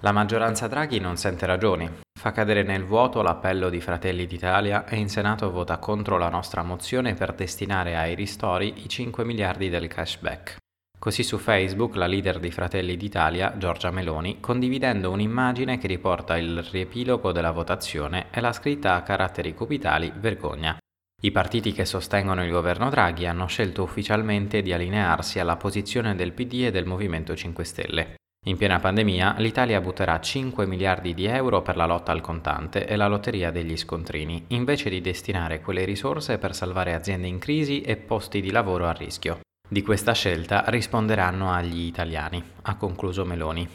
La maggioranza Draghi non sente ragioni, fa cadere nel vuoto l'appello di Fratelli d'Italia e in Senato vota contro la nostra mozione per destinare ai ristori i 5 miliardi del cashback. Così su Facebook la leader di Fratelli d'Italia, Giorgia Meloni, condividendo un'immagine che riporta il riepilogo della votazione e la scritta a caratteri cubitali "Vergogna". I partiti che sostengono il governo Draghi hanno scelto ufficialmente di allinearsi alla posizione del PD e del Movimento 5 Stelle. In piena pandemia, l'Italia butterà 5 miliardi di euro per la lotta al contante e la lotteria degli scontrini, invece di destinare quelle risorse per salvare aziende in crisi e posti di lavoro a rischio. Di questa scelta risponderanno agli italiani, ha concluso Meloni.